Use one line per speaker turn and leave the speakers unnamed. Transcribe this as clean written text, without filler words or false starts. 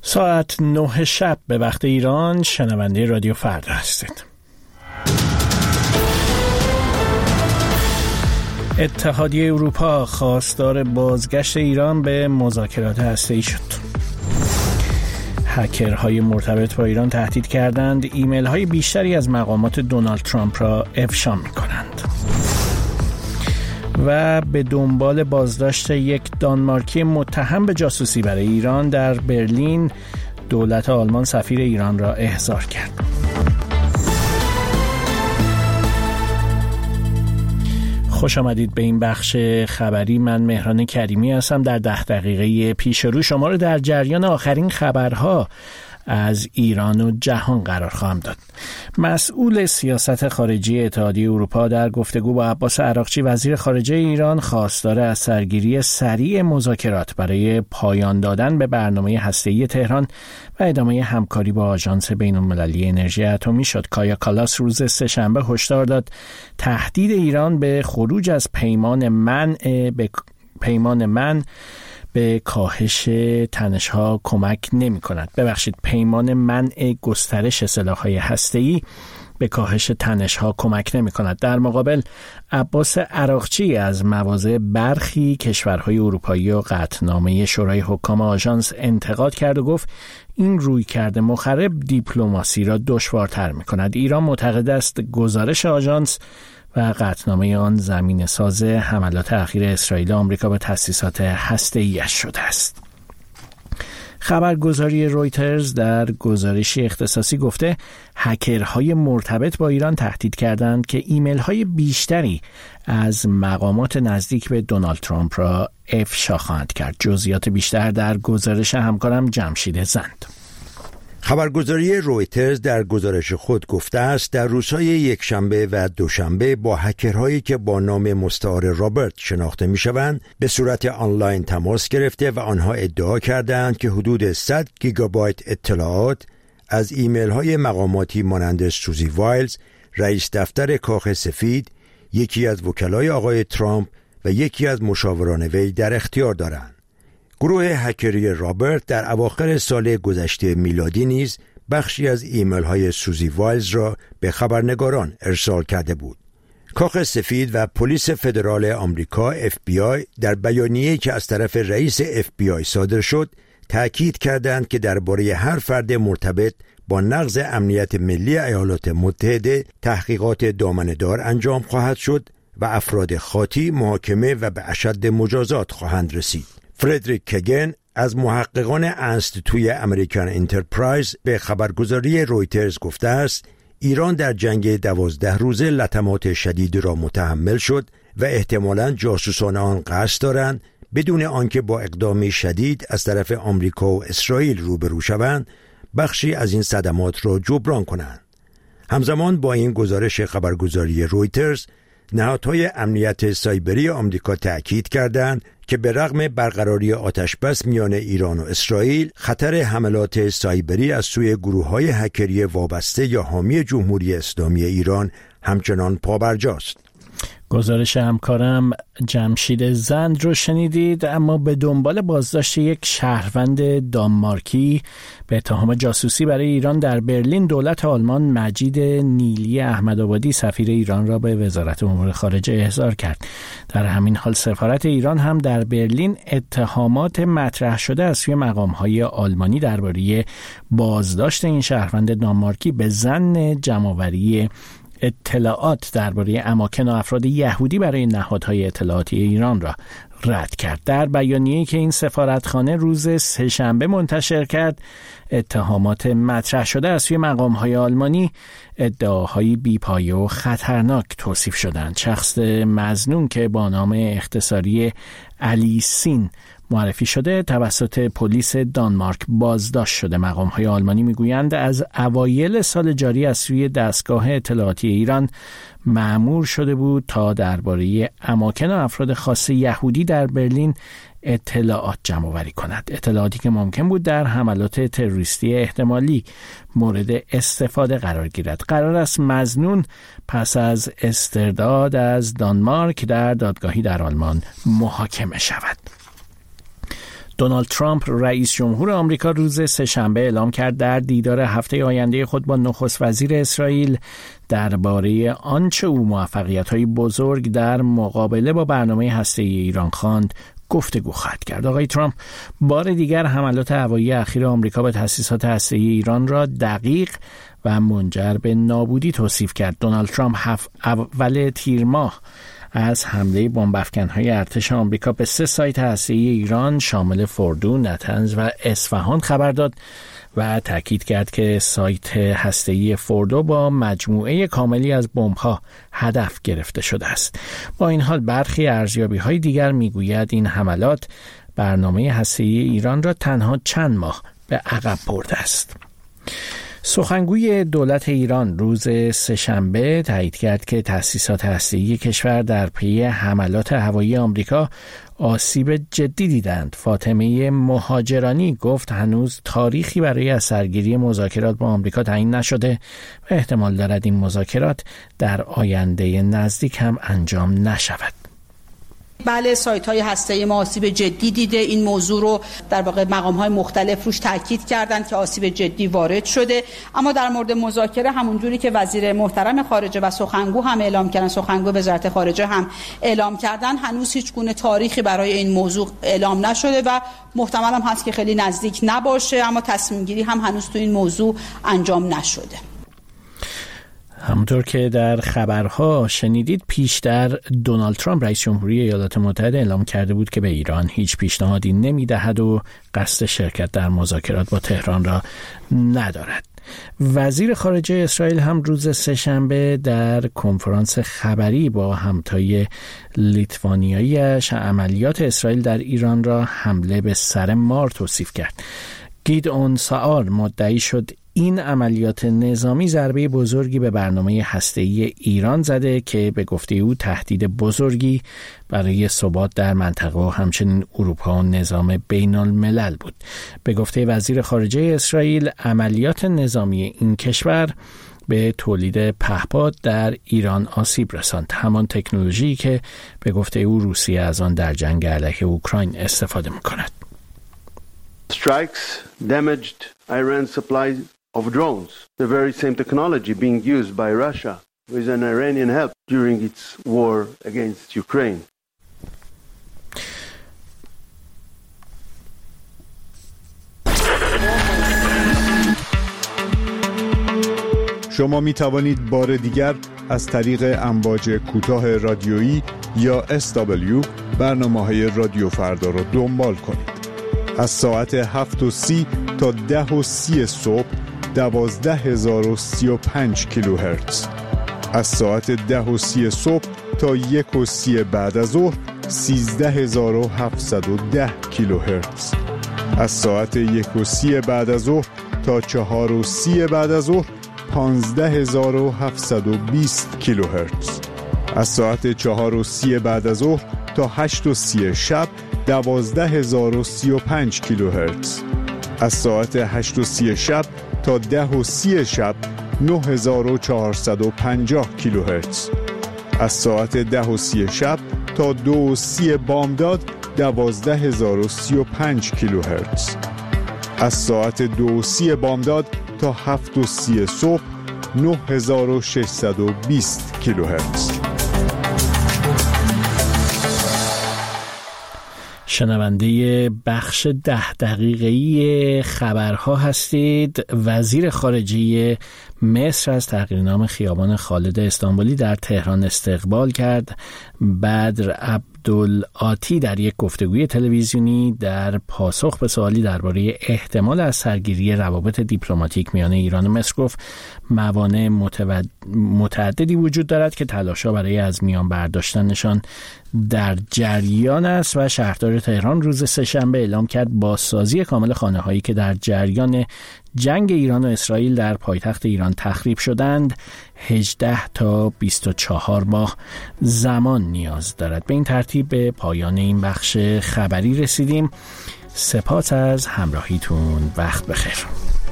ساعت 9 شب به وقت ایران شنونده رادیو فردا هستید. اتحادیه اروپا خواستار بازگشت ایران به مذاکرات هسته‌ای شد. هکرهای مرتبط با ایران تهدید کردند ایمیل های بیشتری از مقامات دونالد ترامپ را افشا می‌کنند. و به دنبال بازداشت یک دانمارکی متهم به جاسوسی برای ایران در برلین، دولت آلمان سفیر ایران را احضار کرد. خوش آمدید به این بخش خبری. من مهران کریمی هستم. در 10 دقیقه پیش رو شما رو در جریان آخرین خبرها از ایران و جهان قرار خواهم داد. مسئول سیاست خارجی اتحادیه اروپا در گفتگو با عباس عراقچی وزیر خارجه ایران خواستار از سرگیری سریع مذاکرات برای پایان دادن به برنامه هسته‌ای تهران و ادامه همکاری با آژانس بین‌المللی انرژی اتمی شد. کایا کالاس روز سه‌شنبه هشدار داد تهدید ایران به خروج از پیمان منع به کاهش تنش‌ها کمک نمی‌کند. پیمان منع گسترش سلاح‌های هسته‌ای به کاهش تنش‌ها کمک نمی‌کند. در مقابل عباس عراقچی از مواضع برخی کشورهای اروپایی و قطعنامه شورای حکام آژانس انتقاد کرد و گفت این رویکرد مخرب دیپلماسی را دشوارتر می‌کند. ایران معتقد است گزارش آژانس و قطعنامه آن زمین ساز حملات اخیر اسرائیل و آمریکا به تأسیسات هسته‌ای‌اش شده است. خبرگزاری رویترز در گزارشی اختصاصی گفته هکرهای مرتبط با ایران تهدید کردند که ایمیل‌های بیشتری از مقامات نزدیک به دونالد ترامپ را افشا خواهند کرد. جزئیات بیشتر در گزارش همکارم جمشید زند.
خبرگزاری رویترز در گزارش خود گفته است در روزهای یکشنبه و دوشنبه با هکرهایی که با نام مستعار رابرت شناخته می‌شوند به صورت آنلاین تماس گرفته و آنها ادعا کردند که حدود 100 گیگابایت اطلاعات از ایمیل‌های مقاماتی مانند سوزی وایلز، رئیس دفتر کاخ سفید، یکی از وکلای آقای ترامپ و یکی از مشاوران وی در اختیار دارند. گروه هکری رابرت در اواخر سال گذشته میلادی نیز بخشی از ایمیل‌های سوزی وایلز را به خبرنگاران ارسال کرده بود. کاخ سفید و پلیس فدرال آمریکا FBI در بیانیه‌ای که از طرف رئیس FBI صادر شد تأکید کردند که درباره هر فرد مرتبط با نقض امنیت ملی ایالات متحده تحقیقات دامنه‌دار انجام خواهد شد و افراد خاطی محاکمه و به اشد مجازات خواهند رسید. فردریک کگن از محققان انستیتوی امریکن انترپرایز به خبرگزاری رویترز گفته است ایران در جنگ 12 روزه لطمات شدید را متحمل شد و احتمالاً جاسوسان آن قصد دارند بدون آنکه با اقدامی شدید از طرف آمریکا و اسرائیل روبرو شوند بخشی از این صدمات را جبران کنند. همزمان با این گزارش خبرگزاری رویترز نهادهای امنیت سایبری آمریکا تأکید کردند که به رغم برقراری آتشبس میان ایران و اسرائیل خطر حملات سایبری از سوی گروه‌های هکری وابسته یا حامی جمهوری اسلامی ایران همچنان پابرجاست.
گزارش همکارم جمشید زند رو شنیدید. اما به دنبال بازداشت یک شهروند دانمارکی به اتهام جاسوسی برای ایران در برلین، دولت آلمان مجید نیلی احمدآبادی سفیر ایران را به وزارت امور خارجه احضار کرد. در همین حال سفارت ایران هم در برلین اتهامات مطرح شده از سوی مقام‌های آلمانی درباره بازداشت این شهروند دانمارکی به ظن جمع‌آوری اطلاعات درباره اماکن و افراد یهودی برای نهادهای اطلاعاتی ایران را رد کرد. در بیانیه‌ای که این سفارتخانه روز سه‌شنبه منتشر کرد، اتهامات مطرح شده از سوی مقام‌های آلمانی ادعاهای بی‌پایه و خطرناک توصیف شدند. شخص مظنون که با نام اختصاری علی سین معرفی شده توسط پلیس دانمارک بازداشت شده. مقام‌های آلمانی میگویند از اوایل سال جاری از سوی دستگاه اطلاعاتی ایران مأمور شده بود تا درباره اماکن و افراد خاص یهودی در برلین اطلاعات جمع آوری کند. اطلاعاتی که ممکن بود در حملات تروریستی احتمالی مورد استفاده قرار گیرد. قرار است مظنون پس از استرداد از دانمارک در دادگاهی در آلمان محاکمه شود. دونالد ترامپ رئیس جمهور آمریکا روز سه‌شنبه اعلام کرد در دیدار هفته آینده خود با نخست وزیر اسرائیل درباره آنچه او موفقیت‌های بزرگ در مقابله با برنامه هسته‌ای ایران خواند گفتگو خواهد کرد. آقای ترامپ بار دیگر حملات هوایی اخیر آمریکا به تأسیسات هسته‌ای ایران را دقیق و منجر به نابودی توصیف کرد. دونالد ترامپ اول تیر ماه از حمله بمب افکن‌های ارتش آمریکا به 3 سایت هسته‌ای ایران شامل فوردو، نتنز و اصفهان خبر داد و تاکید کرد که سایت هسته‌ای فوردو با مجموعه کاملی از بمب‌ها هدف گرفته شده است. با این حال برخی ارزیابی‌های دیگر می‌گوید این حملات برنامه هسته‌ای ایران را تنها چند ماه به عقب برده است. سخنگوی دولت ایران روز سه‌شنبه تایید کرد که تأسیسات هسته‌ای کشور در پی حملات هوایی آمریکا آسیب جدی دیدند. فاطمه مهاجرانی گفت هنوز تاریخی برای از سرگیری مذاکرات با آمریکا تعیین نشده و احتمال دارد این مذاکرات در آینده نزدیک هم انجام نشود.
بله، سایت‌های هسته‌ای ما آسیب جدی دیده. این موضوع رو در واقع مقام‌های مختلف روش تاکید کردند که آسیب جدی وارد شده، اما در مورد مذاکره همونجوری که وزیر محترم خارجه و سخنگو هم اعلام کردن، سخنگو وزارت خارجه هم اعلام کردن، هنوز هیچ گونه تاریخی برای این موضوع اعلام نشده و محتمل هم هست که خیلی نزدیک نباشه، اما تصمیم گیری هم هنوز تو این موضوع انجام نشده.
همونطور که در خبرها شنیدید، پیشتر دونالد ترامپ رئیس جمهوری ایالات متحده اعلام کرده بود که به ایران هیچ پیشنهادی نمی‌دهد و قصد شرکت در مذاکرات با تهران را ندارد. وزیر خارجه اسرائیل هم روز سه‌شنبه در کنفرانس خبری با همتای لیتوانیایی‌اش عملیات اسرائیل در ایران را حمله به سر مار توصیف کرد. گیدئون ساعر مدعی شد این عملیات نظامی ضربه بزرگی به برنامه هسته‌ای ایران زده که به گفته او تهدید بزرگی برای ثبات در منطقه و همچنین اروپا و نظام بین الملل بود. به گفته وزیر خارجه اسرائیل، عملیات نظامی این کشور به تولید پهپاد در ایران آسیب رساند، همان تکنولوژی که به گفته او روسیه از آن در جنگ علیه اوکراین استفاده می‌کند.
Strikes damaged Iran's supply of drones, the very same technology being used by Russia with an Iranian help during its war against Ukraine.
شما می توانید بار دیگر از طریق امواج کوتاه رادیویی یا SW برنامه‌های رادیو فردا را دنبال کنید. از ساعت 7:30 تا 10:30 صبح 12035 کیلوهرتز. از ساعت 10:30 صبح تا 1:30 بعد از ظهر 13710 کیلوهرتز. از ساعت 1:30 بعد از ظهر تا 4:30 بعد از ظهر 15720 کیلوهرتز. از ساعت 4:30 بعد از ظهر تا 8:30 شب 12035 کیلوهرتز. از ساعت 8:30 شب تا 10:30 شب 9450 کیلوهرتز. از ساعت 10:30 شب تا 2:30 بامداد 12035 کیلوهرتز. از ساعت 2:30 بامداد تا 7:30 صبح 9620 کیلوهرتز.
شنونده بخش 10 دقیقه‌ای خبرها هستید. وزیر خارجه مصر از تغییرنام خیابان خالد استانبولی در تهران استقبال کرد. بدر عبدالعاطی در یک گفتگوی تلویزیونی در پاسخ به سوالی درباره احتمال از سرگیری روابط دیپلماتیک میان ایران و مصر گفت موانع متعددی وجود دارد که تلاش‌ها برای از میان برداشتنشان در جریان است و شهردار تهران روز سه‌شنبه اعلام کرد بازسازی کامل خانه‌هایی که در جریان جنگ ایران و اسرائیل در پایتخت ایران تخریب شدند 18 تا 24 ماه زمان نیاز دارد. به این ترتیب به پایان این بخش خبری رسیدیم. سپاس از همراهیتون. وقت بخیر.